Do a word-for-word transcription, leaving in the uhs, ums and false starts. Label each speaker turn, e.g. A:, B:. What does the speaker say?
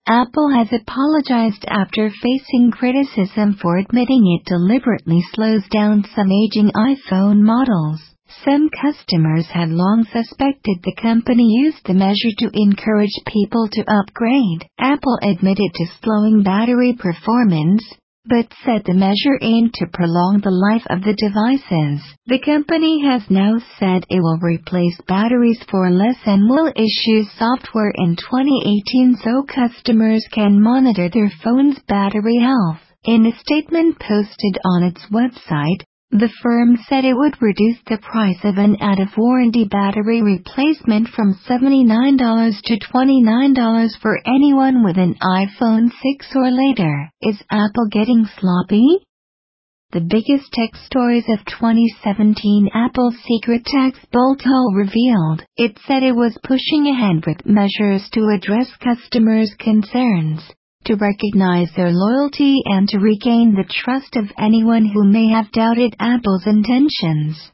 A: Apple has apologized after facing criticism for admitting it deliberately slows down some aging iPhone models. Some customers had long suspected the company used the measure to encourage people to upgrade. Apple admitted to slowing battery performance, but said the measure aimed to prolong the life of the devices. The company has now said it will replace batteries for less and will issue software in twenty eighteen so customers can monitor their phone's battery health. In a statement posted on its website, the firm said it would reduce the price of an out-of-warranty battery replacement from seventy-nine dollars to twenty-nine dollars for anyone with an iPhone six or later. Is Apple getting sloppy? The biggest tech stories of twenty seventeen. Apple's secret tax bolt-hole revealed. It said it was pushing ahead with measures to address customers' concerns, to recognize their loyalty and to regain the trust of anyone who may have doubted Apple's intentions.